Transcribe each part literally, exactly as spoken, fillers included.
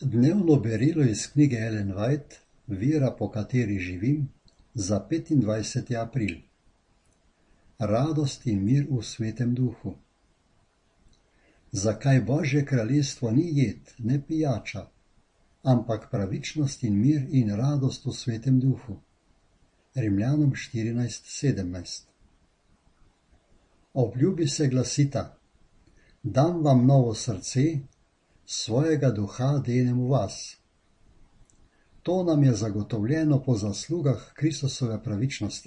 Dnevno berilo iz knjige Ellen White Vera, po kateri živim, za petindvajseti april. Radost in mir v Svetem Duhu. Zakaj Božje kraljestvo ni jed, ne pijača, ampak pravičnost in mir in radost v Svetem Duhu? Rimljanom štirinajst sedemnajst. Obljubi se glasita: dam vam novo srce, svojega duha denem v vas. To nam je zagotovljeno po zaslugah Kristusove pravičnosti.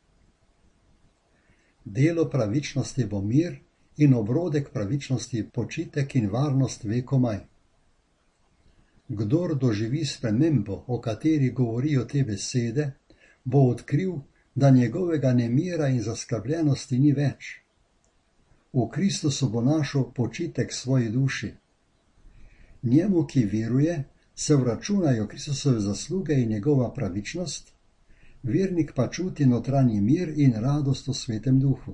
Delo pravičnosti bo mir in obrodek pravičnosti počitek in varnost vekomaj. Kdor doživi spremembo, o kateri govorijo te besede, bo odkril, da njegovega nemira in zaskrbljenosti ni več. V Kristusu bo našel počitek svoji duši. Njemu, ki veruje, se vračunajo Kristusove zasluge in njegova pravičnost, vernik pa čuti notranji mir in radost v Svetem Duhu.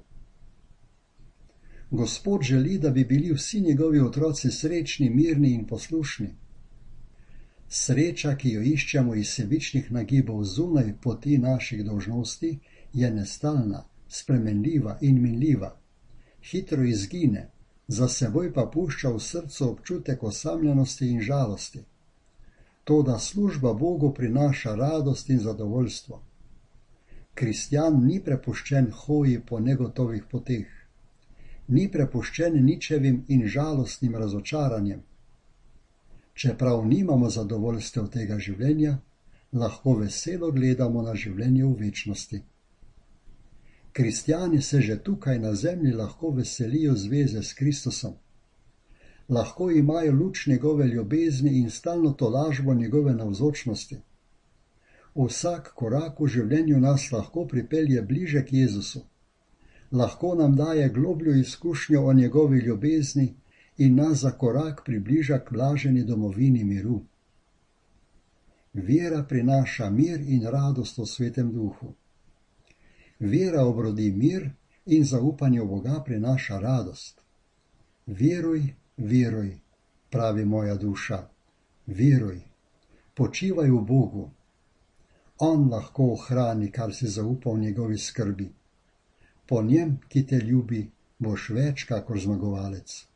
Gospod želi, da bi bili vsi njegovi otroci srečni, mirni in poslušni. Sreča, ki jo iščemo iz sebičnih nagibov zunaj poti naših dolžnosti, je nestalna, spremenljiva in minljiva. Hitro izgine, za seboj pa pušča v srcu občutek osamljenosti in žalosti. Toda služba Bogu prinaša radost in zadovoljstvo. Kristjan ni prepuščen hoji po negotovih poteh. Ni prepuščen ničevim in žalostnim razočaranjem. Čeprav nimamo zadovoljstev tega življenja, lahko veselo gledamo na življenje v večnosti. Kristjani se že tukaj na zemlji lahko veselijo zveze s Kristusom. Lahko imajo luč njegove ljubezni in stalno tolažbo njegove navzočnosti. Vsak korak v življenju nas lahko pripelje bliže k Jezusu. Lahko nam daje globljo izkušnjo o njegovi ljubezni in nas za korak približa k blaženi domovini miru. Vera prinaša mir in radost v Svetem Duhu. Vera obrodi mir in zaupanje v Boga prinaša radost. Veruj, veruj, pravi moja duša, veruj, počivaj v Bogu. On lahko ohrani, kar si zaupal njegovi skrbi. Po njem, ki te ljubi, boš več kakor zmagovalec.